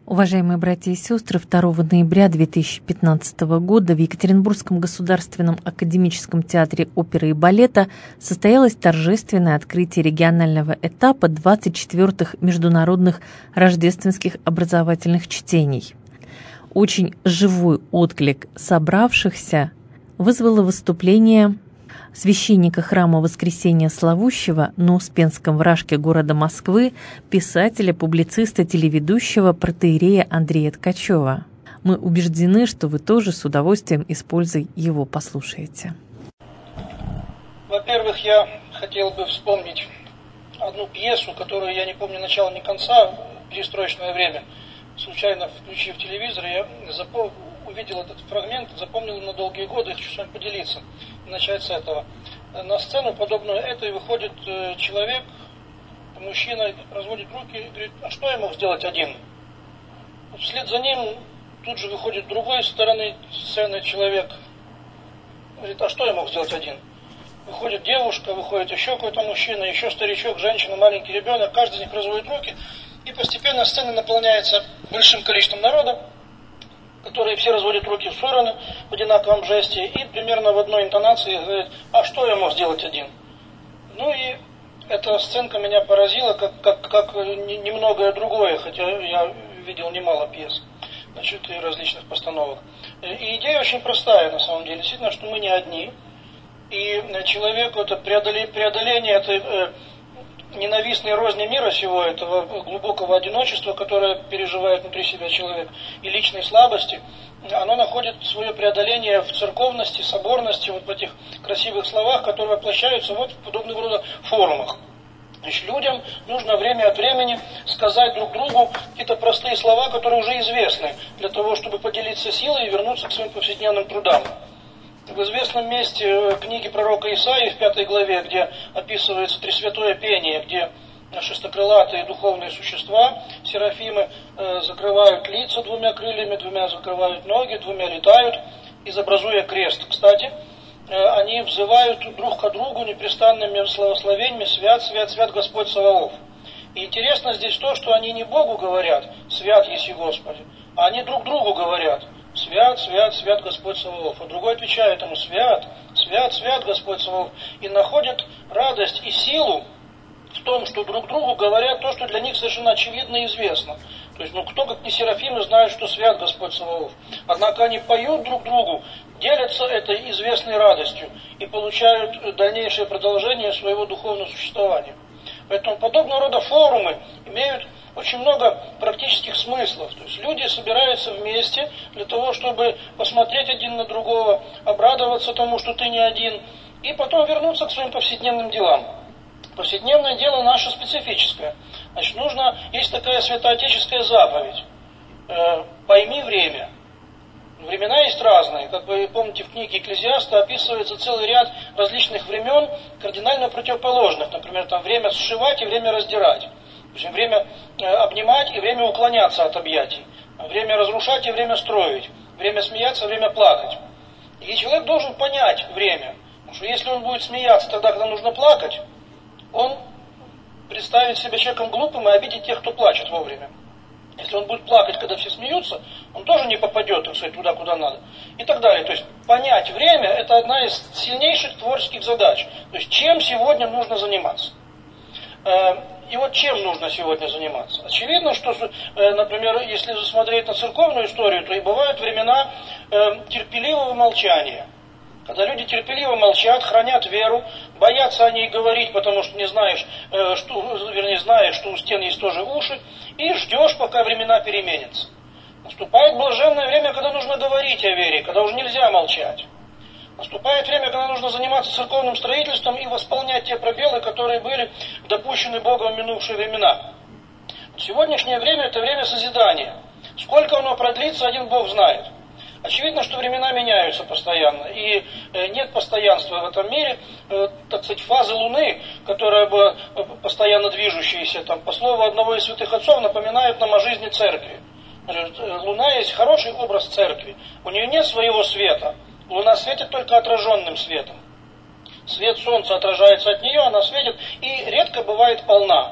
Уважаемые братья и сестры, 2 ноября 2015 года в Екатеринбургском государственном академическом театре оперы и балета состоялось торжественное открытие регионального этапа 24-х международных рождественских образовательных чтений. Очень живой отклик собравшихся вызвало выступление священника храма Воскресения Славущего на Успенском вражке города Москвы, писателя, публициста, телеведущего протоиерея Андрея Ткачева. Мы убеждены, что вы тоже с удовольствием и с пользой его послушаете. Во-первых, я хотел бы вспомнить одну пьесу, которую я не помню начала, ни конца, в перестроечное время. Случайно включив телевизор, я увидел этот фрагмент, запомнил на долгие годы, хочу с вами поделиться. Начать с этого. На сцену, подобную этой, выходит человек, мужчина, разводит руки и говорит, а что я мог сделать один? Вслед за ним тут же выходит с другой стороны сцены человек, говорит, а что я мог сделать один? Выходит девушка, выходит еще какой-то мужчина, еще старичок, женщина, маленький ребенок, каждый из них разводит руки, и постепенно сцена наполняется большим количеством народа, которые все разводят руки в стороны в одинаковом жесте и примерно в одной интонации говорят, а что я мог сделать один? Ну и эта сценка меня поразила, как немногое другое, хотя я видел немало пьес, значит, и различных постановок. И идея очень простая, на самом деле, действительно, что мы не одни, и человеку это преодоление этой ненавистной розни мира сего, этого глубокого одиночества, которое переживает внутри себя человек, и личной слабости, оно находит свое преодоление в церковности, соборности, вот в этих красивых словах, которые воплощаются вот в подобного рода форумах. Значит, людям нужно время от времени сказать друг другу какие-то простые слова, которые уже известны, для того, чтобы поделиться силой и вернуться к своим повседневным трудам. В известном месте книги пророка Исаии в 5 главе, где описывается тресвятое пение, где шестокрылатые духовные существа, серафимы, закрывают лица 2 крыльями, 2 закрывают ноги, 2 летают, изобразуя крест. Кстати, они взывают друг к другу непрестанными словословениями «Свят, свят, свят Господь Саваоф». И интересно здесь то, что они не Богу говорят «Свят еси Господи», а они друг другу говорят «Свят, свят, свят Господь Саваоф». А другой отвечает ему «Свят, свят, свят Господь Саваоф». И находят радость и силу в том, что друг другу говорят то, что для них совершенно очевидно и известно. То есть, кто, как не серафимы, знает, что свят Господь Саваоф. Однако они поют друг другу, делятся этой известной радостью и получают дальнейшее продолжение своего духовного существования. Поэтому подобного рода форумы имеют очень много практических смыслов. То есть люди собираются вместе для того, чтобы посмотреть один на другого, обрадоваться тому, что ты не один, и потом вернуться к своим повседневным делам. Повседневное дело наше специфическое. Значит, есть такая святоотеческая заповедь. Пойми время. Времена есть разные. Как вы помните, в книге Экклезиаста описывается целый ряд различных времен, кардинально противоположных. Например, там время сшивать и время раздирать. В общем, время обнимать и время уклоняться от объятий. Время разрушать и время строить. Время смеяться, время плакать. И человек должен понять время. Потому что если он будет смеяться тогда, когда нужно плакать, он представит себя человеком глупым и обидит тех, кто плачет вовремя. Если он будет плакать, когда все смеются, он тоже не попадет, так сказать, туда, куда надо. И так далее. То есть понять время – это одна из сильнейших творческих задач. То есть чем сегодня нужно заниматься. И вот чем нужно сегодня заниматься? Очевидно, что, например, если смотреть на церковную историю, то и бывают времена терпеливого молчания. Когда люди терпеливо молчат, хранят веру, боятся о ней говорить, потому что знаешь, что у стен есть тоже уши, и ждешь, пока времена переменятся. Наступает блаженное время, когда нужно говорить о вере, когда уже нельзя молчать. Наступает время, когда нужно заниматься церковным строительством и восполнять те пробелы, которые были допущены Богом в минувшие времена. Сегодняшнее время – это время созидания. Сколько оно продлится, один Бог знает. Очевидно, что времена меняются постоянно, и нет постоянства в этом мире, так сказать, фазы Луны, которая была постоянно движущаяся, по слову одного из святых отцов, напоминает нам о жизни церкви. Луна есть хороший образ церкви, у нее нет своего света, Луна светит только отраженным светом. Свет солнца отражается от нее, она светит и редко бывает полна.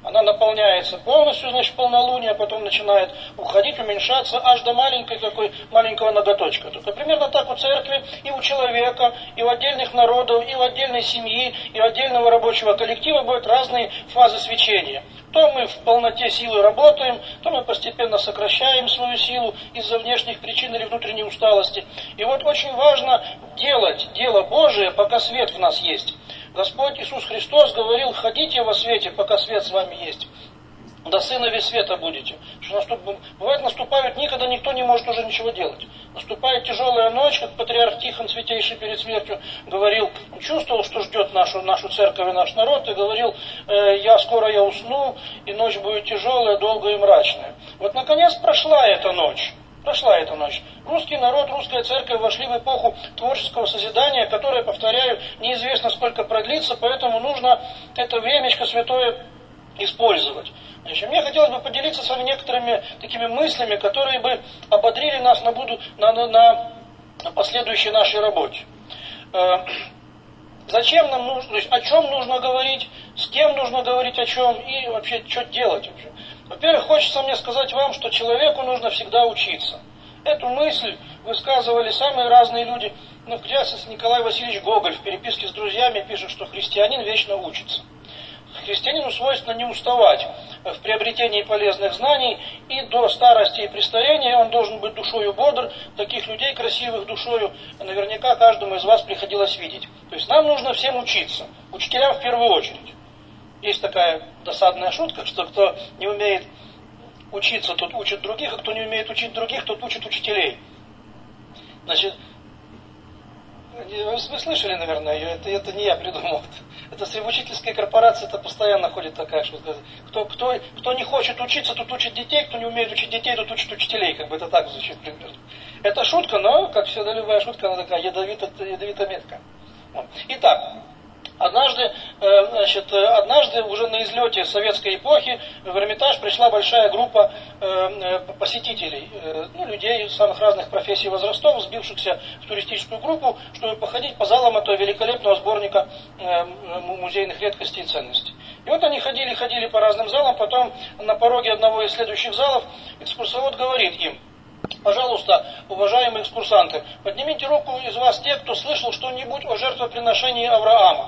Она наполняется полностью, значит, полнолуние, потом начинает уходить, уменьшаться аж до маленького ноготочка. Только примерно так у церкви и у человека, и у отдельных народов, и у отдельной семьи, и у отдельного рабочего коллектива будут разные фазы свечения. То мы в полноте силы работаем, то мы постепенно сокращаем свою силу из-за внешних причин или внутренней усталости. И вот очень важно делать дело Божие, пока свет в нас есть. Господь Иисус Христос говорил: ходите во свете, пока свет с вами есть. До сыновей света будете. Бывает, наступают дни, когда никто не может уже ничего делать. Наступает тяжелая ночь, как патриарх Тихон Святейший перед смертью говорил, чувствовал, что ждет нашу церковь и наш народ, и говорил: скоро я усну, и ночь будет тяжелая, долгая и мрачная. Вот наконец прошла эта ночь. Русский народ, русская церковь вошли в эпоху творческого созидания, которая, повторяю, неизвестно сколько продлится, поэтому нужно это времечко святое использовать. Значит, мне хотелось бы поделиться с вами некоторыми такими мыслями, которые бы ободрили нас на последующей нашей работе. Зачем нам нужно, то есть о чем нужно говорить, с кем нужно говорить о чем и вообще что делать вообще. Во-первых, хочется мне сказать вам, что человеку нужно всегда учиться. Эту мысль высказывали самые разные люди. В частности, Николай Васильевич Гоголь в переписке с друзьями пишет, что христианин вечно учится. Христианину свойственно не уставать в приобретении полезных знаний, и до старости и престарения он должен быть душою бодр. Таких людей красивых душою наверняка каждому из вас приходилось видеть. То есть нам нужно всем учиться, учителям в первую очередь. Есть такая досадная шутка, что кто не умеет учиться, тот учит других, а кто не умеет учить других, тот учит учителей. Значит, вы слышали, наверное, ее, это не я придумал. Это в учительской корпорации это постоянно ходит такая шутка. Кто не хочет учиться, тот учит детей, кто не умеет учить детей, тот учит учителей. Как бы это так звучит примерно. Это шутка, но, как всегда, любая шутка, она такая ядовито меткая. Итак, однажды уже на излете советской эпохи в Эрмитаж пришла большая группа посетителей, людей самых разных профессий и возрастов, сбившихся в туристическую группу, чтобы походить по залам этого великолепного сборника музейных редкостей и ценностей. И вот они ходили по разным залам, потом на пороге одного из следующих залов экскурсовод говорит им: пожалуйста, уважаемые экскурсанты, поднимите руку из вас те, кто слышал что-нибудь о жертвоприношении Авраама.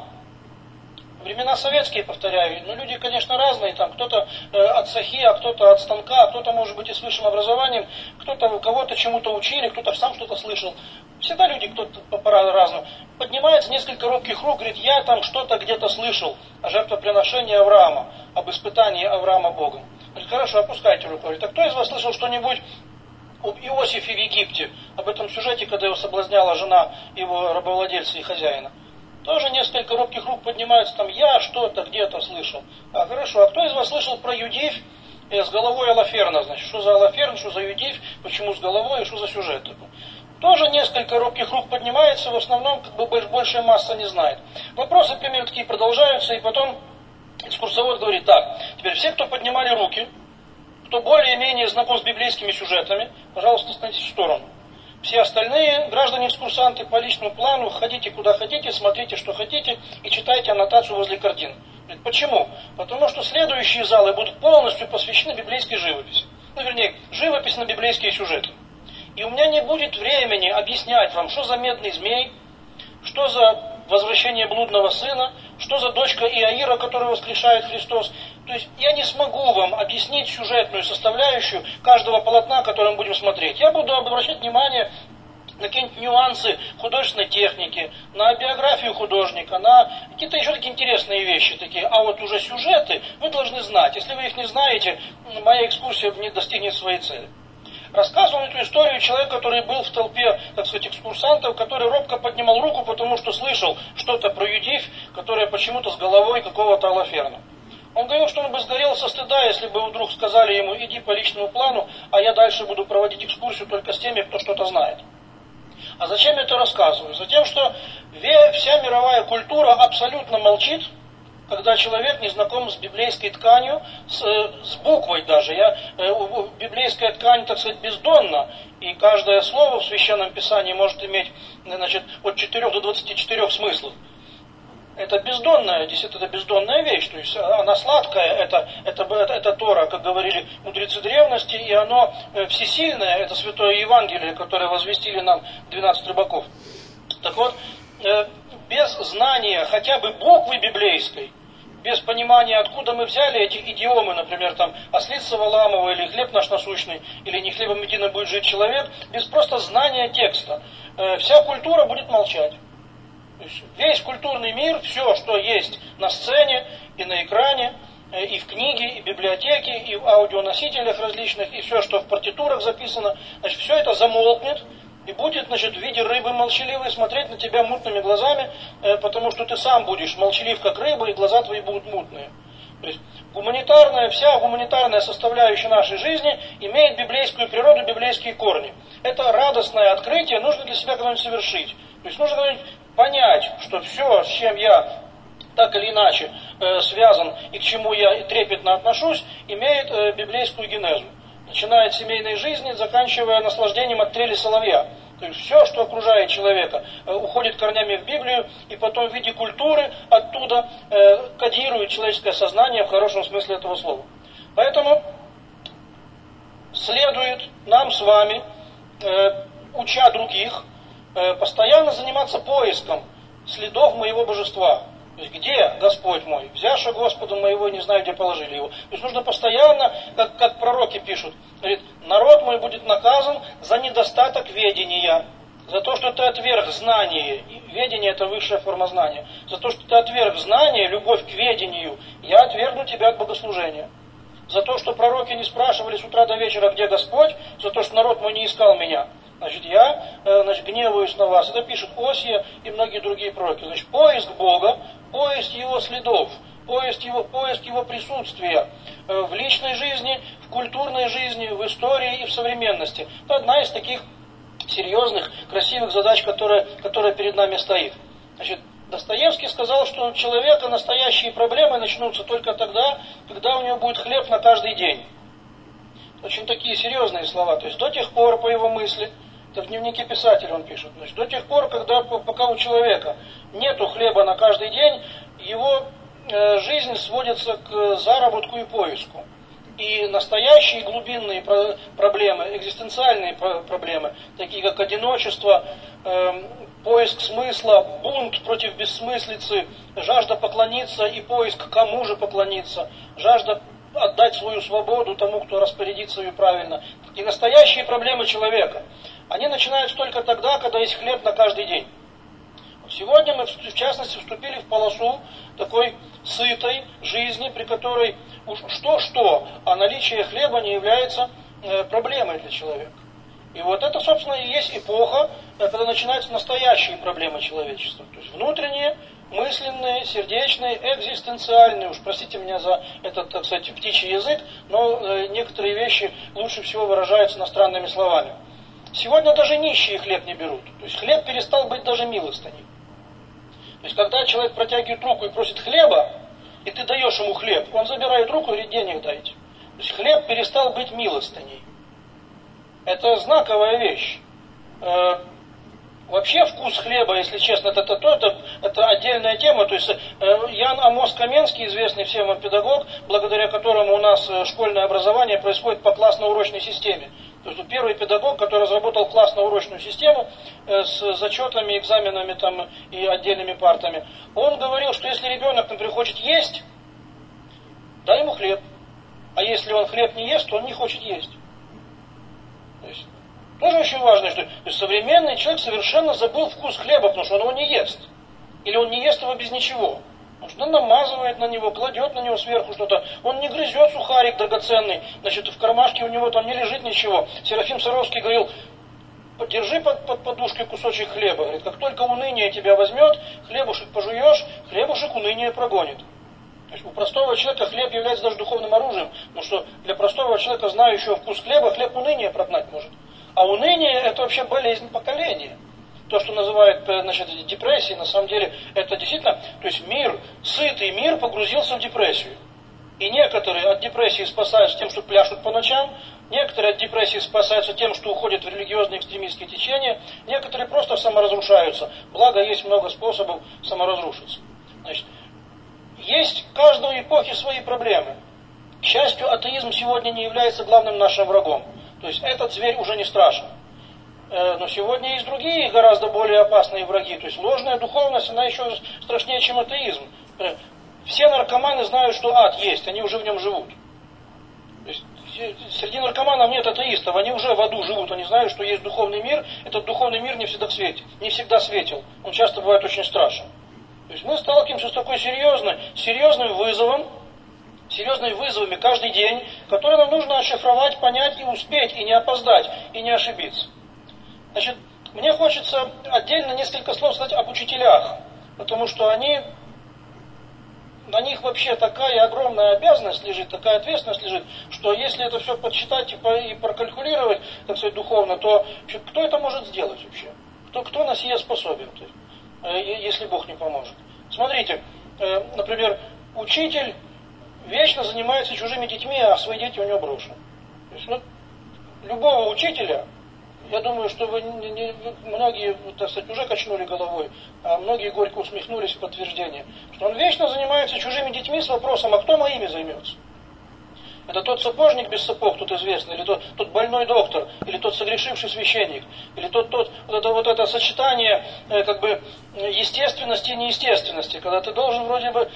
Времена советские, повторяю, но люди, конечно, разные, там кто-то от сахи, а кто-то от станка, а кто-то, может быть, и с высшим образованием, кто-то кого-то чему-то учили, кто-то сам что-то слышал. Всегда люди, кто-то по-разному. Поднимается несколько робких рук, говорит: я там что-то где-то слышал о жертвоприношении Авраама, об испытании Авраама Богом. Говорит: хорошо, опускайте руку. Говорит: а кто из вас слышал что-нибудь об Иосифе в Египте, об этом сюжете, когда его соблазняла жена его рабовладельца и хозяина? Тоже несколько робких рук поднимаются, там: я что-то где-то слышал. Хорошо, а кто из вас слышал про Юдивь с головой Алаферна? Значит, что за Алаферн, что за Юдивь, почему с головой и что за сюжет такой? Тоже несколько робких рук поднимается, в основном большая масса не знает. Вопросы, примерно такие, продолжаются, и потом экскурсовод говорит: так, теперь все, кто поднимали руки, кто более-менее знаком с библейскими сюжетами, пожалуйста, становитесь в сторону. Все остальные граждане-экскурсанты по личному плану, ходите куда хотите, смотрите, что хотите, и читайте аннотацию возле картин. Почему? Потому что следующие залы будут полностью посвящены библейской живописи. Живопись на библейские сюжеты. И у меня не будет времени объяснять вам, что за медный змей, что за возвращение блудного сына, что за дочка Иаира, которую воскрешает Христос. То есть я не смогу вам объяснить сюжетную составляющую каждого полотна, которое мы будем смотреть. Я буду обращать внимание на какие-нибудь нюансы художественной техники, на биографию художника, на какие-то еще такие интересные вещи. Такие. А вот уже сюжеты вы должны знать. Если вы их не знаете, моя экскурсия не достигнет своей цели. Рассказывал эту историю человек, который был в толпе, так сказать, экскурсантов, который робко поднимал руку, потому что слышал что-то про Юдивь, которая почему-то с головой какого-то Алаферна. Он говорил, что он бы сгорел со стыда, если бы вдруг сказали ему: иди по личному плану, а я дальше буду проводить экскурсию только с теми, кто что-то знает. А зачем я это рассказываю? Затем, что вся мировая культура абсолютно молчит, когда человек не знаком с библейской тканью, с буквой даже. Библейская ткань, так сказать, бездонна, и каждое слово в Священном Писании может иметь, от 4 до 24 смыслов. это бездонная, действительно, это бездонная вещь. То есть она сладкая, это Тора, как говорили мудрецы древности, и оно всесильное, это Святое Евангелие, которое возвестили нам 12 рыбаков. Так вот, без знания хотя бы буквы библейской, без понимания, откуда мы взяли эти идиомы, например, там, ослица Валамова, или хлеб наш насущный, или не хлебом единым будет жить человек, без просто знания текста, вся культура будет молчать. То есть весь культурный мир, все, что есть на сцене и на экране, и в книге, и в библиотеке, и в аудионосителях различных, и все, что в партитурах записано, значит, все это замолкнет, и будет, значит, в виде рыбы молчаливой смотреть на тебя мутными глазами, потому что ты сам будешь молчалив, как рыба, и глаза твои будут мутные. То есть вся гуманитарная составляющая нашей жизни имеет библейскую природу, библейские корни. Это радостное открытие нужно для себя когда-нибудь совершить. То есть нужно когда-нибудь понять, что все, с чем я так или иначе связан и к чему я трепетно отношусь, имеет библейскую генезу. Начиная от семейной жизни, заканчивая наслаждением от трели соловья. То есть все, что окружает человека, уходит корнями в Библию, и потом в виде культуры оттуда кодирует человеческое сознание в хорошем смысле этого слова. Поэтому следует нам с вами, уча других, постоянно заниматься поиском следов моего божества. То есть где Господь мой? Взяша Господа моего, не знаю, где положили его. То есть нужно постоянно, как пророки пишут, говорит, народ мой будет наказан за недостаток ведения, за то, что ты отверг знание. Ведение – это высшая форма знания. За то, что ты отверг знание, любовь к ведению, я отвергну тебя от богослужения. За то, что пророки не спрашивали с утра до вечера, где Господь, за то, что народ мой не искал меня. Значит, я гневаюсь на вас. Это пишет Осия и многие другие пророки. Значит, поиск Бога, поиск Его следов, поиск Его присутствия в личной жизни, в культурной жизни, в истории и в современности. Это одна из таких серьезных, красивых задач, которая перед нами стоит. Значит, Достоевский сказал, что у человека настоящие проблемы начнутся только тогда, когда у него будет хлеб на каждый день. Очень такие серьезные слова. То есть до тех пор, по его мысли, это в дневнике писателя он пишет, значит, до тех пор, пока у человека нету хлеба на каждый день, его жизнь сводится к заработку и поиску. И настоящие глубинные проблемы, экзистенциальные проблемы, такие как одиночество, поиск смысла, бунт против бессмыслицы, жажда поклониться и поиск кому же поклониться, жажда отдать свою свободу тому, кто распорядится ее правильно. И настоящие проблемы человека, они начинаются только тогда, когда есть хлеб на каждый день. Сегодня мы, в частности, вступили в полосу такой сытой жизни, при которой уж что-что, а наличие хлеба не является проблемой для человека. И вот это, собственно, и есть эпоха, когда начинаются настоящие проблемы человечества. То есть внутренние, мысленные, сердечные, экзистенциальные. Уж простите меня за этот, так сказать, птичий язык, но некоторые вещи лучше всего выражаются иностранными словами. Сегодня даже нищие хлеб не берут. То есть хлеб перестал быть даже милостыней. То есть когда человек протягивает руку и просит хлеба, и ты даешь ему хлеб, он забирает руку и говорит, денег дайте. То есть хлеб перестал быть милостыней. Это знаковая вещь. Вообще вкус хлеба, если честно, это отдельная тема. То есть Ян Амос Каменский, известный всем вам педагог, благодаря которому у нас школьное образование происходит по классно-урочной системе. То есть первый педагог, который разработал классно-урочную систему с зачетами, экзаменами там, и отдельными партами, он говорил, что если ребенок, например, хочет есть, дай ему хлеб. А если он хлеб не ест, то он не хочет есть. То есть, тоже очень важно, что современный человек совершенно забыл вкус хлеба, потому что он его не ест. Или он не ест его без ничего. Потому что он намазывает на него, кладет на него сверху что-то. Он не грызет сухарик драгоценный, значит, в кармашке у него там не лежит ничего. Серафим Саровский говорил, держи под подушкой кусочек хлеба. Говорит, как только уныние тебя возьмет, хлебушек пожуешь, хлебушек уныние прогонит. То есть у простого человека хлеб является даже духовным оружием, потому что для простого человека, знающего вкус хлеба, хлеб уныние прогнать может. А уныние – это вообще болезнь поколения. То, что называют, значит, депрессией, на самом деле, это действительно, то есть мир, сытый мир погрузился в депрессию. И некоторые от депрессии спасаются тем, что пляшут по ночам, некоторые от депрессии спасаются тем, что уходят в религиозные экстремистские течения, некоторые просто саморазрушаются. Благо, есть много способов саморазрушиться. Значит, есть в каждой эпохе свои проблемы. К счастью, атеизм сегодня не является главным нашим врагом. То есть этот зверь уже не страшен. Но сегодня есть другие, гораздо более опасные враги. То есть ложная духовность, она еще страшнее, чем атеизм. Все наркоманы знают, что ад есть, они уже в нем живут. То есть среди наркоманов нет атеистов, они уже в аду живут, они знают, что есть духовный мир, этот духовный мир не всегда светил, он часто бывает очень страшен. То есть мы сталкиваемся с такой серьезным вызовом, серьезными вызовами каждый день, которые нам нужно отшифровать, понять и успеть, и не опоздать, и не ошибиться. Значит, мне хочется отдельно несколько слов сказать об учителях, потому что на них вообще такая огромная обязанность лежит, такая ответственность лежит, что если это все подсчитать и прокалькулировать, так сказать, духовно, то кто это может сделать вообще? Кто на сие способен, если Бог не поможет? Смотрите, например, учитель вечно занимается чужими детьми, а свои дети у него брошены. То есть, любого учителя, я думаю, что многие, так сказать, уже качнули головой, а многие горько усмехнулись в подтверждение, что он вечно занимается чужими детьми с вопросом, а кто моими займется? Это тот сапожник без сапог, тот известный, или тот больной доктор, или тот согрешивший священник, или вот это сочетание естественности и неестественности, когда ты должен вроде бы...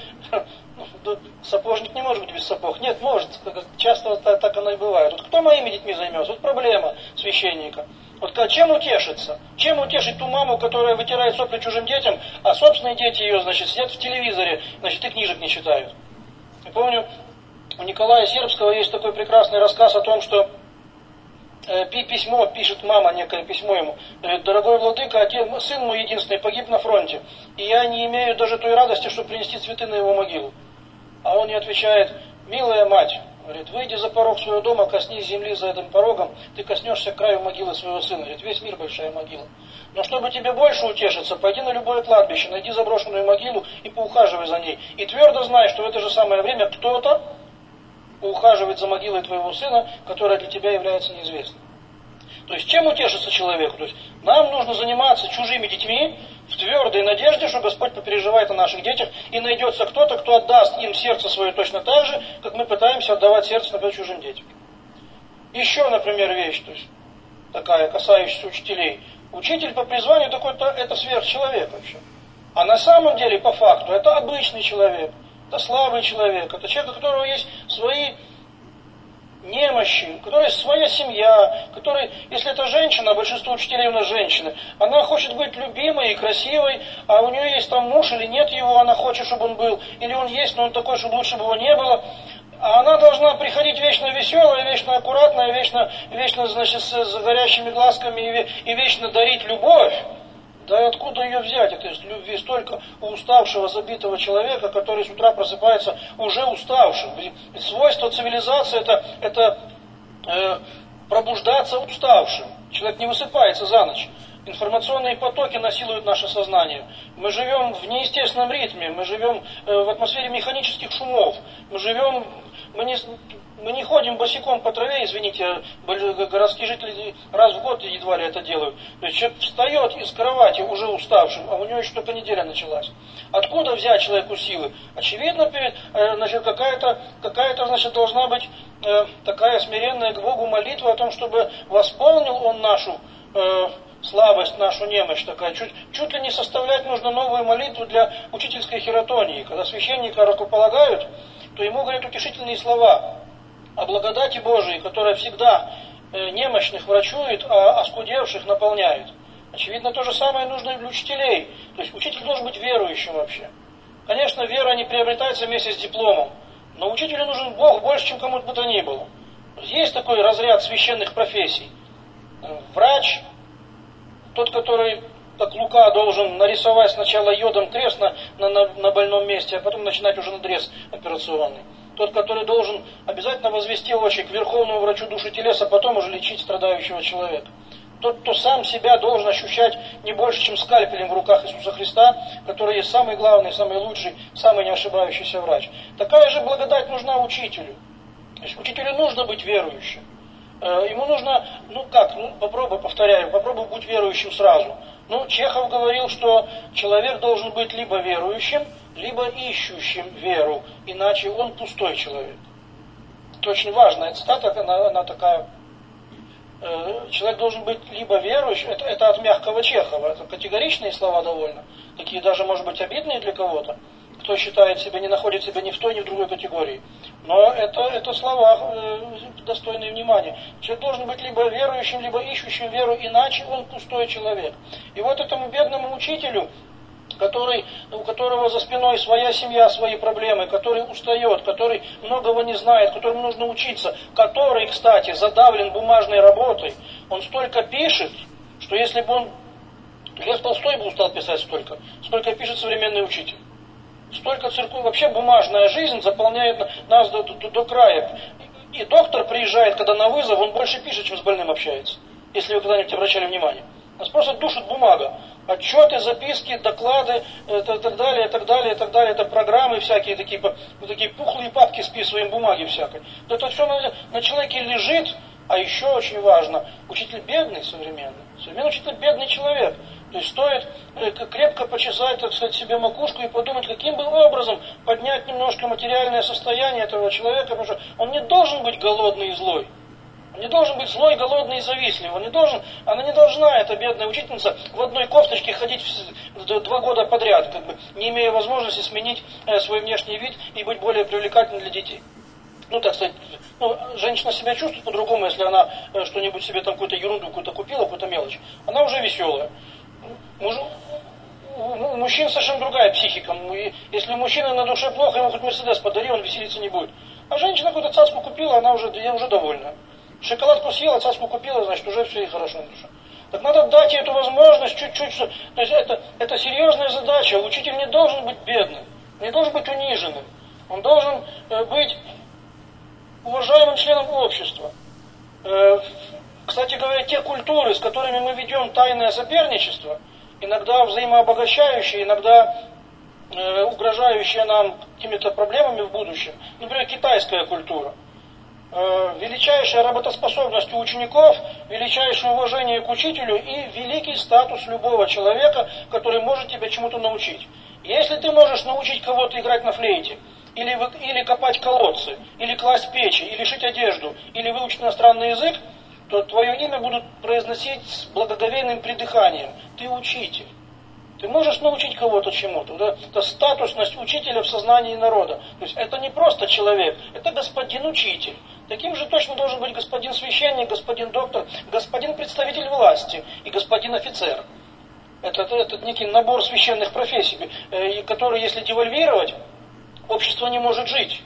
Сапожник не может быть без сапог. Нет, может. Часто так оно и бывает. Вот кто моими детьми займется? Вот проблема священника. Вот чем утешиться? Чем утешить ту маму, которая вытирает сопли чужим детям, а собственные дети ее, значит, сидят в телевизоре, значит, и книжек не читают? Я помню, у Николая Сербского есть такой прекрасный рассказ о том, что письмо, пишет мама некое письмо ему. Говорит: дорогой владыка, сын мой единственный погиб на фронте, и я не имею даже той радости, чтобы принести цветы на его могилу. А он ей отвечает: милая мать, говорит, выйди за порог своего дома, коснись земли за этим порогом, ты коснешься краю могилы своего сына. Говорит, весь мир большая могила. Но чтобы тебе больше утешиться, пойди на любое кладбище, найди заброшенную могилу и поухаживай за ней. И твердо знай, что в это же самое время кто-то поухаживает за могилой твоего сына, которая для тебя является неизвестной. То есть чем утешится человеку? То есть нам нужно заниматься чужими детьми в твердой надежде, что Господь попереживает о наших детях, и найдется кто-то, кто отдаст им сердце свое точно так же, как мы пытаемся отдавать сердце, например, чужим детям. Еще, например, вещь, то есть такая, касающаяся учителей. Учитель по призванию это сверхчеловек вообще. А на самом деле, по факту, это обычный человек, это слабый человек, это человек, у которого есть свои немощи, у которой есть своя семья, который, если это женщина, большинство учителей у нас женщины, она хочет быть любимой и красивой, а у нее есть там муж или нет его, она хочет, чтобы он был, или он есть, но он такой, чтобы лучше бы его не было. А она должна приходить вечно веселая, вечно аккуратная, вечно, значит, с горящими глазками и вечно дарить любовь. Да и откуда ее взять? Это есть любви столько у уставшего, забитого человека, который с утра просыпается уже уставшим. Ведь свойство цивилизации это пробуждаться уставшим. Человек не высыпается за ночь. Информационные потоки насилуют наше сознание. Мы живем в неестественном ритме, мы живем в атмосфере механических шумов, мы не ходим босиком по траве, извините, городские жители раз в год едва ли это делают. То есть человек встает из кровати уже уставшим, а у него еще только неделя началась. Откуда взять человеку силы? Очевидно, значит, какая-то значит, должна быть такая смиренная к Богу молитва о том, чтобы восполнил Он нашу слабость, нашу немощь такая. Чуть ли не составлять нужно новую молитву для учительской хератонии. Когда священника рукополагают, то ему говорят утешительные слова о благодати Божией, которая всегда немощных врачует, а оскудевших наполняет. Очевидно, то же самое нужно и для учителей. То есть учитель должен быть верующим вообще. Конечно, вера не приобретается вместе с дипломом, но учителю нужен Бог больше, чем кому-то бы то ни было. Есть такой разряд священных профессий. Врач, тот, который, как Лука, должен нарисовать сначала йодом крест на больном месте, а потом начинать уже надрез операционный. Тот, который должен обязательно возвести очи к верховному врачу души телеса, потом уже лечить страдающего человека. Тот, кто сам себя должен ощущать не больше, чем скальпелем в руках Иисуса Христа, который есть самый главный, самый лучший, самый не ошибающийся врач. Такая же благодать нужна учителю. То есть учителю нужно быть верующим. Ему нужно, попробуй быть верующим сразу. Чехов говорил, что человек должен быть либо верующим, либо ищущим веру, иначе он пустой человек. Это очень важная цитата, она такая. Человек должен быть либо верующим, это от мягкого Чехова, это категоричные слова довольно, такие даже, может быть, обидные для кого-то, кто считает себя, не находит себя ни в той, ни в другой категории. Но это слова достойные внимания. Человек должен быть либо верующим, либо ищущим веру, иначе он пустой человек. И вот этому бедному учителю, у которого за спиной своя семья, свои проблемы, который устает, который многого не знает, которому нужно учиться, который, кстати, задавлен бумажной работой, он столько пишет, что если бы он... Лев Толстой бы устал писать сколько пишет современный учитель. Столько церковь, вообще бумажная жизнь заполняет нас до края. И доктор приезжает, когда на вызов, он больше пишет, чем с больным общается. Если вы когда-нибудь обращали внимание. Нас просто душит бумага. Отчеты, записки, доклады, так далее. Это программы всякие, такие пухлые папки списываем бумаги всякой. Это все на человеке лежит, а еще очень важно, учитель бедный современный. Современный учитель бедный человек. То есть стоит крепко почесать, так сказать, себе макушку и подумать, каким бы образом поднять немножко материальное состояние этого человека, потому что он не должен быть голодный и злой. Он не должен быть злой, голодный и завистливый. Она не должна, эта бедная учительница, в одной кофточке ходить 2 года подряд, не имея возможности сменить свой внешний вид и быть более привлекательной для детей. Так сказать, женщина себя чувствует по-другому, если она что-нибудь себе там какую-то ерунду какую-то купила, какую-то мелочь. Она уже веселая. У мужчин совершенно другая психика. Если у мужчины на душе плохо, ему хоть Мерседес подари, он веселиться не будет. А женщина какую-то цацку купила, она уже довольна. Шоколадку съела, цацку купила, значит, уже все и хорошо на душе. Так надо дать ей эту возможность чуть-чуть. То есть это серьезная задача. Учитель не должен быть бедным, не должен быть униженным. Он должен быть уважаемым членом общества. Кстати говоря, те культуры, с которыми мы ведем тайное соперничество, иногда взаимообогащающие, иногда угрожающие нам какими-то проблемами в будущем, например, китайская культура, величайшая работоспособность у учеников, величайшее уважение к учителю и великий статус любого человека, который может тебя чему-то научить. Если ты можешь научить кого-то играть на флейте, или копать колодцы, или класть печи, или шить одежду, или выучить иностранный язык, то твое имя будут произносить с благоговейным придыханием. Ты учитель. Ты можешь научить кого-то чему-то. Да? Это статусность учителя в сознании народа. То есть это не просто человек, это господин учитель. Таким же точно должен быть господин священник, господин доктор, господин представитель власти и господин офицер. Это некий набор священных профессий, который, если девальвировать, общество не может жить.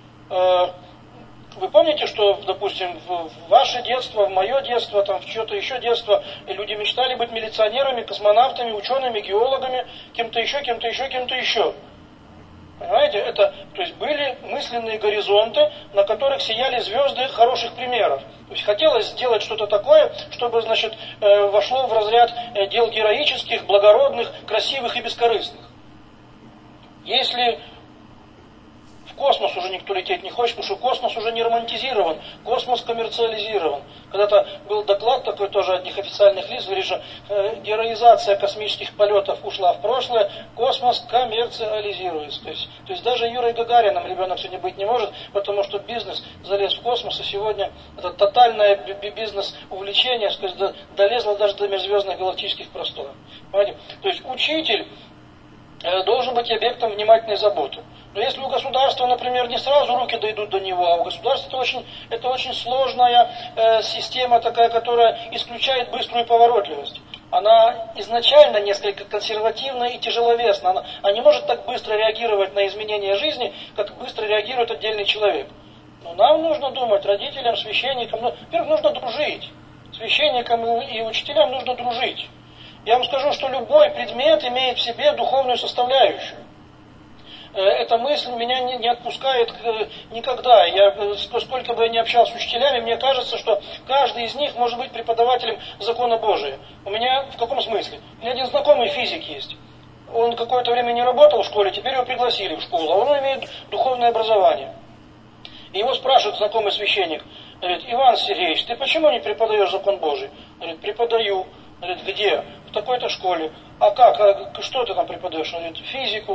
Вы помните, что, допустим, в ваше детство, в мое детство, в чье-то еще детство люди мечтали быть милиционерами, космонавтами, учеными, геологами, кем-то еще. Понимаете, то есть были мысленные горизонты, на которых сияли звезды хороших примеров. То есть хотелось сделать что-то такое, чтобы, вошло в разряд дел героических, благородных, красивых и бескорыстных. Если в космос уже никто лететь не хочет, потому что космос уже не романтизирован, космос коммерциализирован. Когда-то был доклад такой тоже от них официальных лиц, говорит, что героизация космических полетов ушла в прошлое, космос коммерциализируется. То есть даже Юрой Гагарином ребенок сегодня быть не может, потому что бизнес залез в космос, и сегодня это тотальное бизнес-увлечение, долезло даже до межзвездных галактических просторов. Понимаете? То есть учитель должен быть объектом внимательной заботы. Но если у государства, например, не сразу руки дойдут до него, а у государства это очень сложная система такая, которая исключает быструю поворотливость. Она изначально несколько консервативна и тяжеловесна. Она не может так быстро реагировать на изменения жизни, как быстро реагирует отдельный человек. Но нам нужно думать, родителям, священникам, во-первых, нужно дружить. Священникам и учителям нужно дружить. Я вам скажу, что любой предмет имеет в себе духовную составляющую. Эта мысль меня не отпускает никогда. Сколько бы я ни общался с учителями, мне кажется, что каждый из них может быть преподавателем закона Божия. У меня в каком смысле? У меня один знакомый физик есть. Он какое-то время не работал в школе, теперь его пригласили в школу, а он имеет духовное образование. И его спрашивает знакомый священник, говорит: Иван Сергеевич, ты почему не преподаешь закон Божий? Говорит: преподаю. Говорит: где? В такой-то школе. А как? Что ты там преподаешь? Он говорит: физику.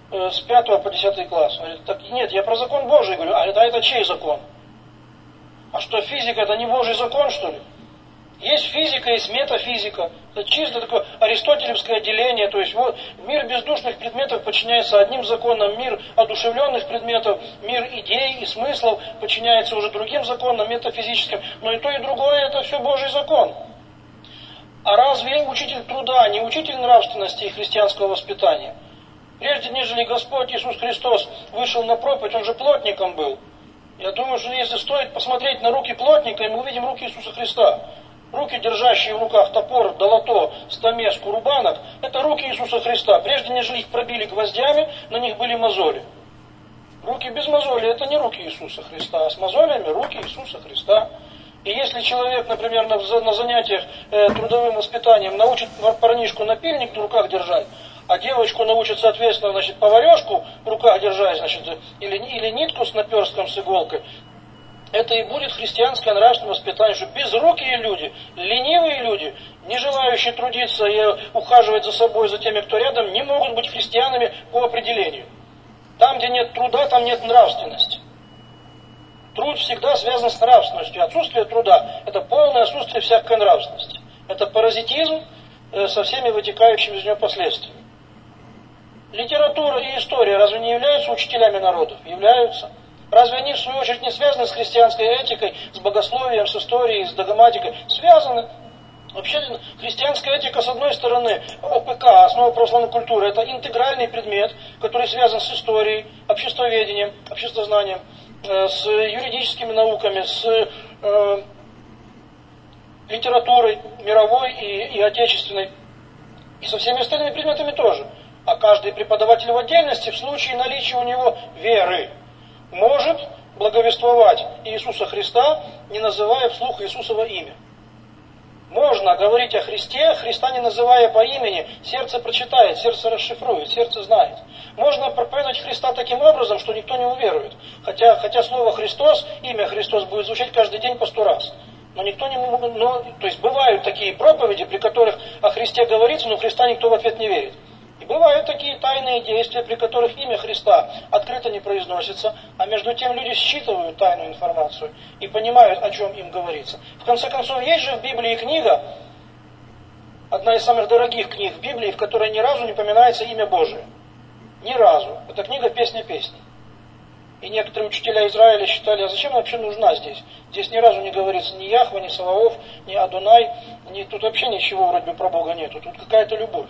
с 5 по 10 класс. Он говорит, так нет, я про закон Божий говорю. А это чей закон? А что, физика это не Божий закон, что ли? Есть физика, есть метафизика. Это чисто такое аристотелевское деление. То есть вот, мир бездушных предметов подчиняется одним законам, мир одушевленных предметов, мир идей и смыслов подчиняется уже другим законам, метафизическим. Но и то, и другое это все Божий закон. А разве учитель труда не учитель нравственности и христианского воспитания? Прежде нежели Господь Иисус Христос вышел на проповедь, Он же плотником был. Я думаю, что если стоит посмотреть на руки плотника, и мы увидим руки Иисуса Христа. Руки, держащие в руках топор, долото, стамеску, рубанок, это руки Иисуса Христа. Прежде нежели их пробили гвоздями, на них были мозоли. Руки без мозолей это не руки Иисуса Христа, а с мозолями руки Иисуса Христа. И если человек, например, на занятиях трудовым воспитанием научит парнишку напильник в руках держать, а девочку научит, соответственно, значит, поварешку в руках держать, значит, или нитку с наперстком с иголкой, это и будет христианское нравственное воспитание, что безрукие люди, ленивые люди, не желающие трудиться и ухаживать за собой, за теми, кто рядом, не могут быть христианами по определению. Там, где нет труда, там нет нравственности. Труд всегда связан с нравственностью. Отсутствие труда – это полное отсутствие всякой нравственности. Это паразитизм со всеми вытекающими из него последствиями. Литература и история разве не являются учителями народов? Являются. Разве они, в свою очередь, не связаны с христианской этикой, с богословием, с историей, с догматикой? Связаны. Вообще, христианская этика, с одной стороны, ОПК, основа православной культуры, это интегральный предмет, который связан с историей, обществоведением, обществознанием, с юридическими науками, с литературой мировой и отечественной, и со всеми остальными предметами тоже. А каждый преподаватель в отдельности, в случае наличия у него веры, может благовествовать Иисуса Христа, не называя вслух Иисусово имя. Можно говорить о Христе, Христа не называя по имени, сердце прочитает, сердце расшифрует, сердце знает. Можно проповедовать Христа таким образом, что никто не уверует. Хотя слово Христос, имя Христос будет звучать каждый день по 100 раз. Но никто не может, то есть бывают такие проповеди, при которых о Христе говорится, но Христа никто в ответ не верит. И бывают такие тайные действия, при которых имя Христа открыто не произносится, а между тем люди считывают тайную информацию и понимают, о чем им говорится. В конце концов, есть же в Библии книга, одна из самых дорогих книг в Библии, в которой ни разу не упоминается имя Божие. Ни разу. Это книга «Песня песней». И некоторые учителя Израиля считали, а зачем она вообще нужна здесь? Здесь ни разу не говорится ни Яхва, ни Саваоф, ни Адонай, тут вообще ничего вроде бы про Бога нету, тут какая-то любовь.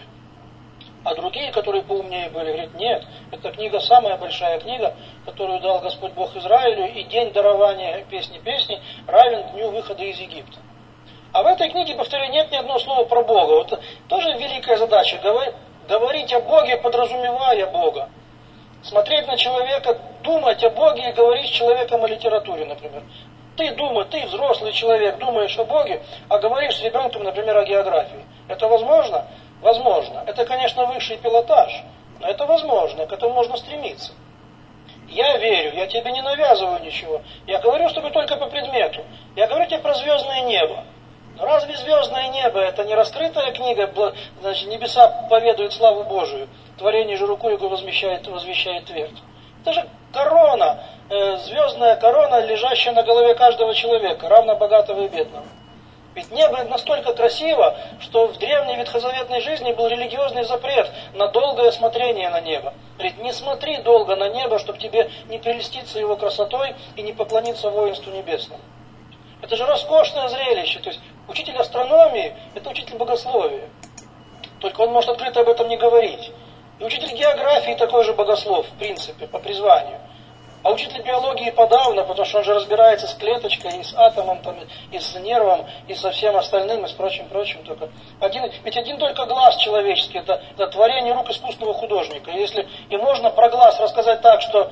А другие, которые поумнее были, говорят, нет, эта книга самая большая книга, которую дал Господь Бог Израилю, и день дарования песни равен дню выхода из Египта. А в этой книге, повторяю, нет ни одного слова про Бога. Вот тоже великая задача, говорить о Боге, подразумевая Бога. Смотреть на человека, думать о Боге и говорить с человеком о литературе, например. Ты взрослый человек, думаешь о Боге, а говоришь с ребенком, например, о географии. Это возможно? Возможно. Это, конечно, высший пилотаж, но это возможно, к этому можно стремиться. Я верю, я тебе не навязываю ничего. Я говорю с тобой только по предмету. Я говорю тебе про звездное небо. Но разве звездное небо это не раскрытая книга, значит, небеса поведают славу Божию, творение же рукой его возвещает твердь. Это же корона, звездная корона, лежащая на голове каждого человека, равно богатого и бедного. Ведь небо настолько красиво, что в древней ветхозаветной жизни был религиозный запрет на долгое смотрение на небо. Говорит, не смотри долго на небо, чтобы тебе не прельститься его красотой и не поклониться воинству небесному. Это же роскошное зрелище. То есть учитель астрономии – это учитель богословия. Только он может открыто об этом не говорить. И учитель географии такой же богослов, в принципе, по призванию. А учитель биологии подавно, потому что он же разбирается с клеточкой, и с атомом, там, и с нервом, и со всем остальным, и с прочим. Только ведь один только глаз человеческий, это творение рук искусного художника. И можно про глаз рассказать так, что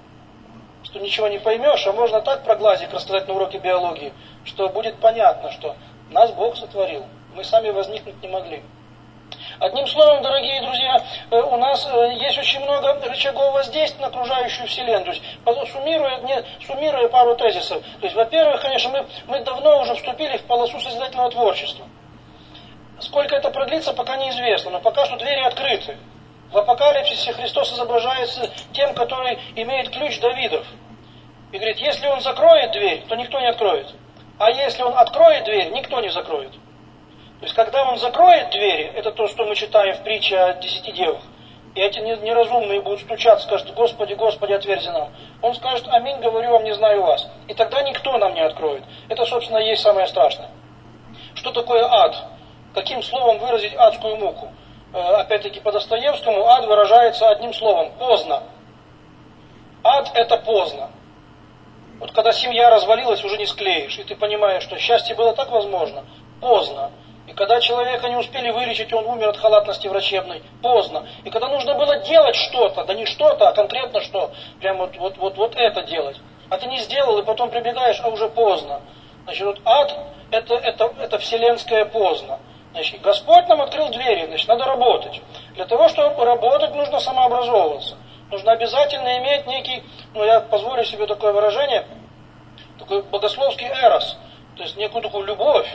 ничего не поймешь, а можно так про глазик рассказать на уроке биологии, что будет понятно, что нас Бог сотворил, мы сами возникнуть не могли. Одним словом, дорогие друзья, у нас есть очень много рычагов воздействия на окружающую Вселенную. То есть, суммируя пару тезисов. То есть, во-первых, конечно, мы давно уже вступили в полосу созидательного творчества. Сколько это продлится, пока неизвестно, но пока что двери открыты. В Апокалипсисе Христос изображается тем, который имеет ключ Давидов. И говорит, если он закроет дверь, то никто не откроет. А если он откроет дверь, никто не закроет. То есть, когда он закроет двери, это то, что мы читаем в притче о 10 девах, и эти неразумные будут стучаться, скажут, Господи, Господи, отверзи нам. Он скажет, аминь, говорю вам, не знаю вас. И тогда никто нам не откроет. Это, собственно, и есть самое страшное. Что такое ад? Каким словом выразить адскую муку? Опять-таки, по Достоевскому ад выражается одним словом – поздно. Ад – это поздно. Вот когда семья развалилась, уже не склеишь, и ты понимаешь, что счастье было так возможно, поздно. И когда человека не успели вылечить, он умер от халатности врачебной, поздно. И когда нужно было делать что-то, да не что-то, а конкретно что, прям вот это делать. А ты не сделал, и потом прибегаешь, а уже поздно. Значит, вот ад это вселенское поздно. Значит, Господь нам открыл двери, значит, надо работать. Для того, чтобы работать, нужно самообразовываться. Нужно обязательно иметь некий, я позволю себе такое выражение, такой богословский эрос, то есть некую такую любовь,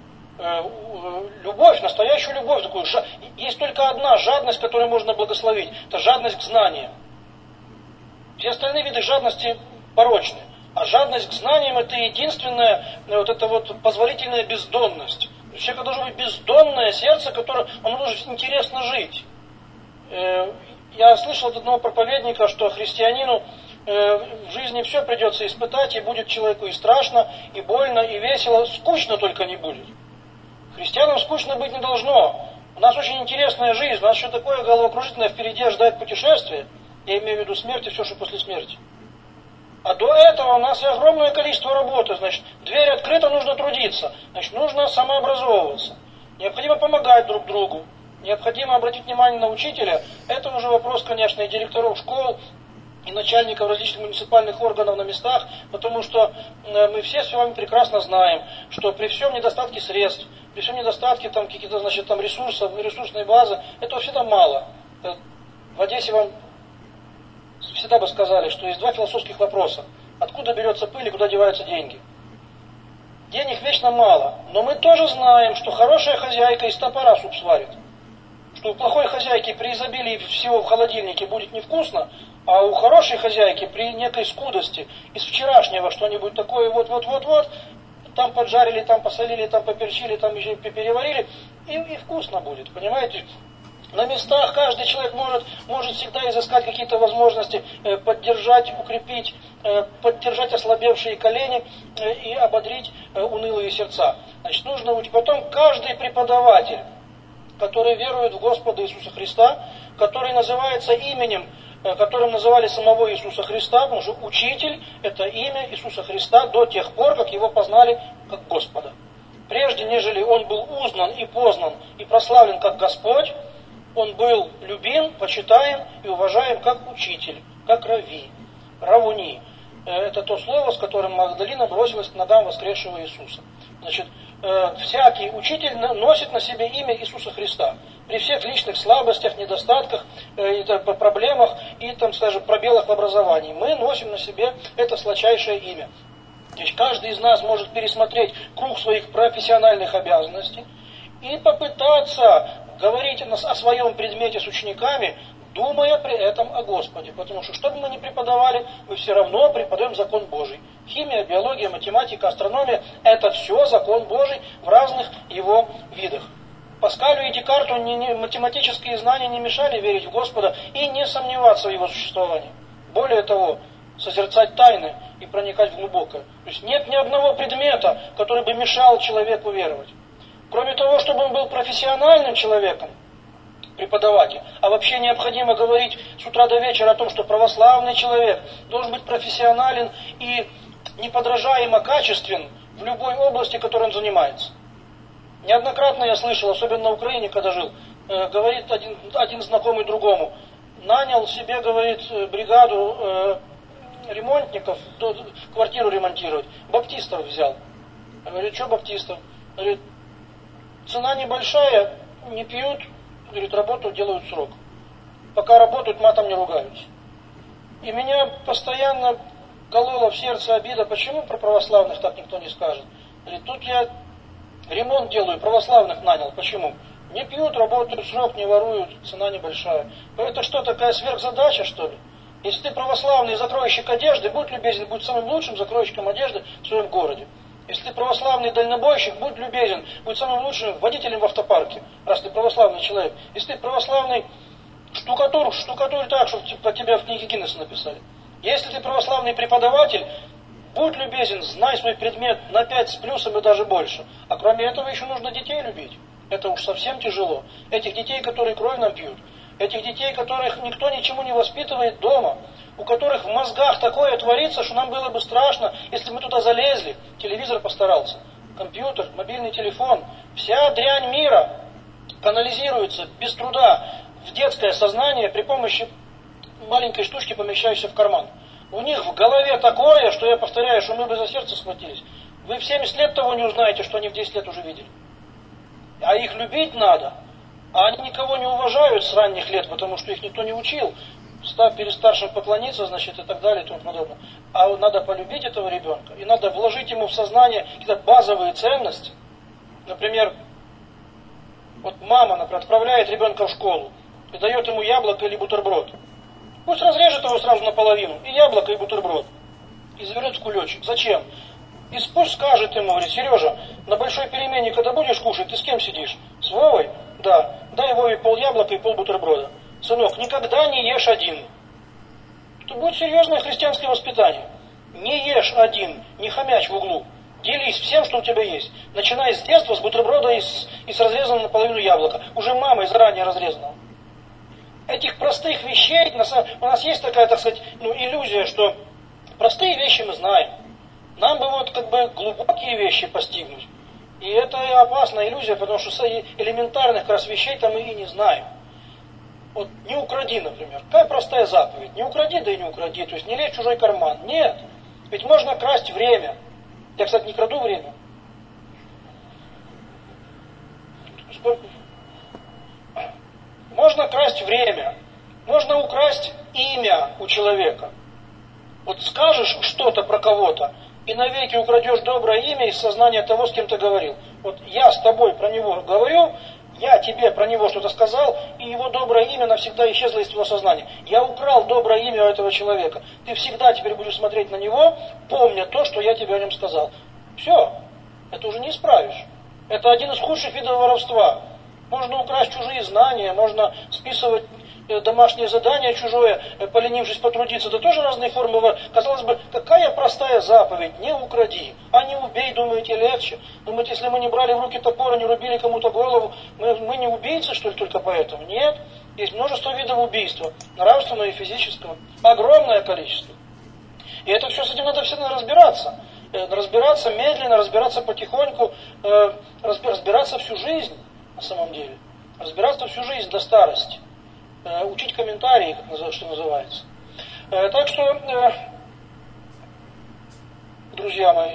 настоящую любовь такую. Есть только одна жадность, которую можно благословить, это жадность к знаниям. Все остальные виды жадности порочны, а жадность к знаниям это единственная позволительная бездонность. У человека должно быть бездонное сердце, которое ему должно интересно жить. Я слышал от одного проповедника, что христианину в жизни все придется испытать, и будет человеку и страшно, и больно, и весело, скучно только не будет. Христианам скучно быть не должно. У нас очень интересная жизнь, у нас еще такое головокружительное впереди ожидает путешествие. Я имею в виду смерть и все, что после смерти. А до этого у нас и огромное количество работы. Значит, дверь открыта, нужно трудиться. Значит, нужно самообразовываться. Необходимо помогать друг другу. Необходимо обратить внимание на учителя. Это уже вопрос, конечно, и директоров школ, и начальников различных муниципальных органов на местах, потому что мы все с вами прекрасно знаем, что при всем недостатке средств, при всем недостатке каких-то, ресурсов, ресурсной базы, этого всегда мало. В Одессе вам всегда бы сказали, что есть два философских вопроса. Откуда берется пыль и куда деваются деньги? Денег вечно мало, но мы тоже знаем, что хорошая хозяйка из топора суп сварит. Что у плохой хозяйки при изобилии всего в холодильнике будет невкусно, а у хорошей хозяйки при некой скудости из вчерашнего что-нибудь такое там поджарили, там посолили, там поперчили, там еще переварили, и вкусно будет, понимаете? На местах каждый человек может всегда изыскать какие-то возможности поддержать, укрепить, поддержать ослабевшие колени и ободрить унылые сердца. Значит, нужно потом каждый преподаватель, который верует в Господа Иисуса Христа, который называется именем, которым называли самого Иисуса Христа, потому что учитель – это имя Иисуса Христа до тех пор, как его познали как Господа. Прежде, нежели он был узнан и познан и прославлен как Господь, он был любим, почитаем и уважаем как учитель, как рави, равуни. Это то слово, с которым Магдалина бросилась к ногам воскресшего Иисуса. Значит, всякий учитель носит на себе имя Иисуса Христа. При всех личных слабостях, недостатках, проблемах и, пробелах в образовании. Мы носим на себе это сладчайшее имя. Значит, каждый из нас может пересмотреть круг своих профессиональных обязанностей и попытаться говорить о своем предмете с учениками, думая при этом о Господе. Потому что бы мы ни преподавали, мы все равно преподаем закон Божий. Химия, биология, математика, астрономия – это все закон Божий в разных его видах. Паскалю и Декарту математические знания не мешали верить в Господа и не сомневаться в его существовании. Более того, созерцать тайны и проникать в глубокое. То есть нет ни одного предмета, который бы мешал человеку веровать. Кроме того, чтобы он был профессиональным человеком, преподаватель, а вообще необходимо говорить с утра до вечера о том, что православный человек должен быть профессионален и неподражаемо качествен в любой области, которой он занимается. Неоднократно я слышал, особенно на Украине, когда жил, говорит один знакомый другому, нанял себе, говорит, бригаду ремонтников, квартиру ремонтировать, баптистов взял. Говорит, что баптистов? Говорит, цена небольшая, не пьют, говорит, работу делают срок. Пока работают, матом не ругаются. И меня постоянно колола в сердце обида, почему про православных так никто не скажет. Говорит, тут я ремонт делаю, православных нанял. Почему? Не пьют, работают срок, не воруют, цена небольшая. Это что, такая сверхзадача, что ли? Если ты православный закройщик одежды, будь любезен, будь самым лучшим закройщиком одежды в своем городе. Если ты православный дальнобойщик, будь любезен, будь самым лучшим водителем в автопарке, раз ты православный человек. Если ты православный штукатурь так, чтобы про тебя в книге Гиннесса написали. Если ты православный преподаватель, будь любезен, знай свой предмет на 5 с плюсом и даже больше. А кроме этого еще нужно детей любить. Это уж совсем тяжело. Этих детей, которые кровь нам пьют. Этих детей, которых никто ничему не воспитывает дома. У которых в мозгах такое творится, что нам было бы страшно, если мы туда залезли. Телевизор постарался. Компьютер, мобильный телефон. Вся дрянь мира канализируется без труда в детское сознание при помощи маленькой штучки, помещающейся в карман. У них в голове такое, что я повторяю, что мы бы за сердце схватились. Вы в 70 лет того не узнаете, что они в 10 лет уже видели. А их любить надо. А они никого не уважают с ранних лет, потому что их никто не учил. Перед старшим поклониться, значит, и так далее, и тому подобное. А надо полюбить этого ребенка. И надо вложить ему в сознание какие-то базовые ценности. Например, вот мама, например, отправляет ребенка в школу и дает ему яблоко или бутерброд. Пусть разрежет его сразу наполовину, и яблоко, и бутерброд. И завернет в кулечек. Зачем? И пусть скажет ему, говорит: Сережа, на большой перемене, когда будешь кушать, ты с кем сидишь? С Вовой? Да. Дай Вове пол яблока и пол бутерброда. Сынок, никогда не ешь один. Это будет серьезное христианское воспитание. Не ешь один, не хомячь в углу. Делись всем, что у тебя есть. Начиная с детства, с бутерброда и с разрезанного наполовину яблока. Уже мамой заранее разрезанного. Этих простых вещей, у нас есть такая, так сказать, иллюзия, что простые вещи мы знаем. Нам бы вот как бы глубокие вещи постигнуть. И это опасная иллюзия, потому что элементарных как раз вещей там мы и не знаем. Вот не укради, например. Какая простая заповедь? Не укради, да и не укради. То есть не лезь в чужой карман. Нет. Ведь можно красть время. Я, кстати, не краду время. Можно красть время. Можно украсть имя у человека. Вот скажешь что-то про кого-то, и навеки украдешь доброе имя из сознания того, с кем ты говорил. Вот я с тобой про него говорю, я тебе про него что-то сказал, и его доброе имя навсегда исчезло из твоего сознания. Я украл доброе имя у этого человека. Ты всегда теперь будешь смотреть на него, помня то, что я тебе о нем сказал. Все, это уже не исправишь. Это один из худших видов воровства. Можно украсть чужие знания, можно списывать домашнее задание чужое, поленившись потрудиться. Да тоже разные формы. Казалось бы, какая простая заповедь: не укради, а не убей, думаете, легче. Думаете, если мы не брали в руки топор и не рубили кому-то голову, мы не убийцы, что ли, только поэтому? Нет. Есть множество видов убийства, нравственного и физического. Огромное количество. И это все, с этим надо всегда разбираться. Разбираться медленно, разбираться потихоньку, разбираться всю жизнь, на самом деле. Разбираться всю жизнь до старости. Учить комментарии, что называется. Так что, друзья мои,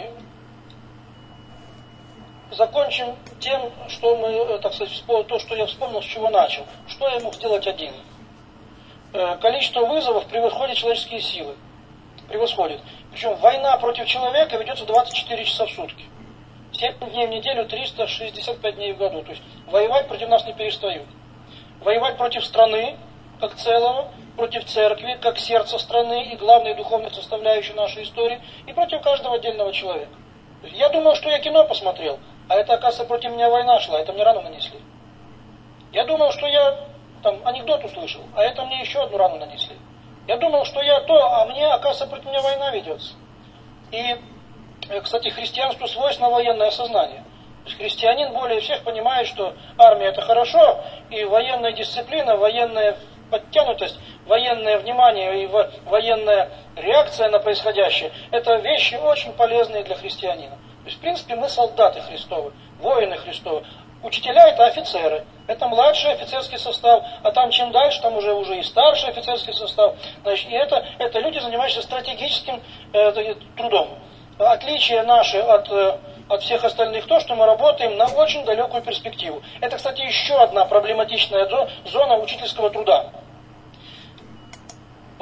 закончим тем, что мы, так сказать, то, что я вспомнил, с чего начал. Что я мог сделать один? Количество вызовов превосходит человеческие силы. Превосходит. Причем война против человека ведется 24 часа в сутки. 7 дней в неделю, 365 дней в году. То есть воевать против нас не перестают. Воевать против страны, как целого, против церкви, как сердца страны и главной духовной составляющей нашей истории, и против каждого отдельного человека. То есть я думал, что я кино посмотрел, а это, оказывается, против меня война шла, это мне рану нанесли. Я думал, что я анекдот услышал, а это мне еще одну рану нанесли. Я думал, что я то, а мне, оказывается, против меня война ведется. И, кстати, христианству свойственно военное сознание. То есть христианин более всех понимает, что армия это хорошо, и военная дисциплина, военная подтянутость, военное внимание и военная реакция на происходящее – это вещи очень полезные для христианина. То есть, в принципе, мы солдаты Христовы, воины Христовы. Учителя – это офицеры, это младший офицерский состав, а там чем дальше, там уже и старший офицерский состав. Значит, и это люди, занимающиеся стратегическим трудом. Отличие наше от всех остальных то, что мы работаем на очень далекую перспективу. Это, кстати, еще одна проблематичная зона учительского труда.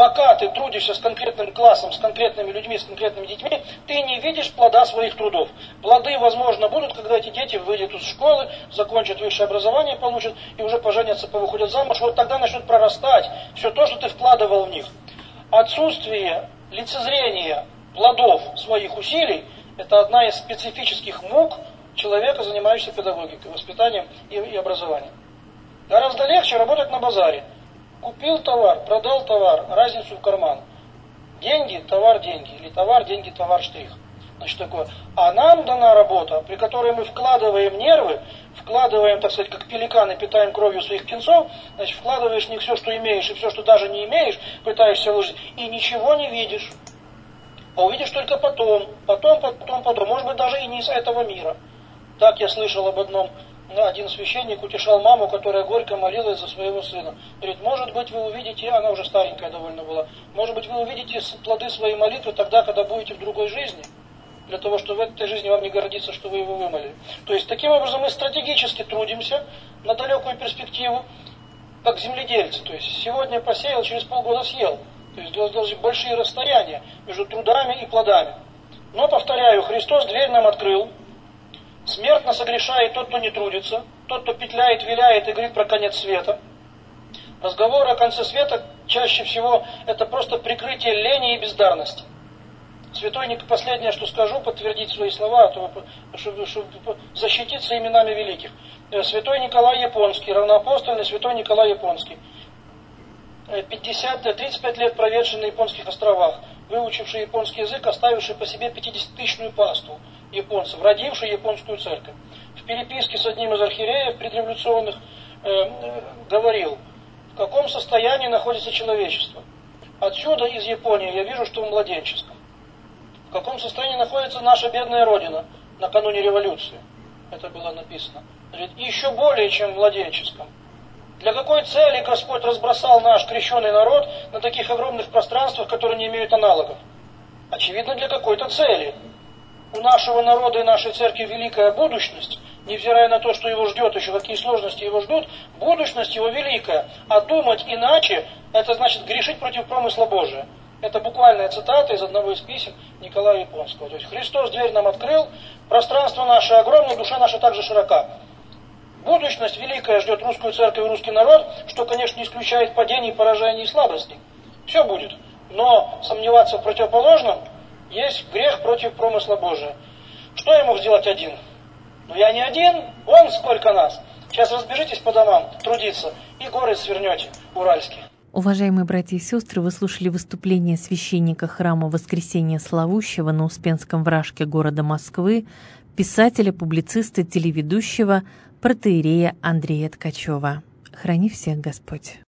пока ты трудишься с конкретным классом, с конкретными людьми, с конкретными детьми, ты не видишь плода своих трудов. Плоды, возможно, будут, когда эти дети выйдут из школы, закончат высшее образование, получат и уже поженятся, повыходят замуж. Вот тогда начнет прорастать все то, что ты вкладывал в них. Отсутствие лицезрения плодов своих усилий – это одна из специфических мук человека, занимающегося педагогикой, воспитанием и образованием. Гораздо легче работать на базаре. Купил товар, продал товар, разницу в карман. Деньги, товар, деньги. Или товар, деньги, товар, штрих. Значит, такое. А нам дана работа, при которой мы вкладываем нервы, вкладываем, так сказать, как пеликаны, питаем кровью своих птенцов, значит, вкладываешь в них все, что имеешь, и все, что даже не имеешь, пытаешься вложить, и ничего не видишь. А увидишь только потом. Может быть, даже и не из этого мира. Так я слышал об одном. Один священник утешал маму, которая горько молилась за своего сына. Говорит, может быть, вы увидите, она уже старенькая довольно была, может быть, вы увидите плоды своей молитвы тогда, когда будете в другой жизни, для того, чтобы в этой жизни вам не гордиться, что вы его вымолили. То есть, таким образом, мы стратегически трудимся на далекую перспективу, как земледельцы. То есть, сегодня посеял, через полгода съел. То есть, должны быть большие расстояния между трудами и плодами. Но, повторяю, Христос дверь нам открыл. Смертно согрешает тот, кто не трудится, тот, кто петляет, виляет и говорит про конец света. Разговоры о конце света чаще всего это просто прикрытие лени и бездарности. Святой Николай, последнее, что скажу, подтвердить свои слова, чтобы защититься именами великих. Святой Николай Японский, равноапостольный святой Николай Японский. 35 лет проведший на японских островах, выучивший японский язык, оставивший по себе 50-тысячную паству японцев, родивший японскую церковь. В переписке с одним из архиереев предреволюционных говорил, в каком состоянии находится человечество. Отсюда, из Японии, я вижу, что в младенческом. В каком состоянии находится наша бедная родина накануне революции. Это было написано. И еще более, чем в младенческом. Для какой цели Господь разбросал наш крещеный народ на таких огромных пространствах, которые не имеют аналогов? Очевидно, для какой-то цели. У нашего народа и нашей церкви великая будущность, невзирая на то, что его ждет, еще какие сложности его ждут, будущность его великая. А думать иначе, это значит грешить против промысла Божия. Это буквальная цитата из одного из писем Николая Японского. То есть Христос дверь нам открыл, пространство наше огромное, душа наша также широка. Будущность великая ждет русскую церковь и русский народ, что, конечно, не исключает падений, поражений и слабостей. Все будет. Но сомневаться в противоположном есть грех против промысла Божия. Что я мог сделать один? Но я не один, вон сколько нас. Сейчас разбежитесь по домам трудиться и горы свернете уральские. Уважаемые братья и сестры, вы слушали выступление священника храма Воскресения Славущего на Успенском Вражке города Москвы, писателя, публициста, телеведущего протоиерея Андрея Ткачева. Храни всех Господь.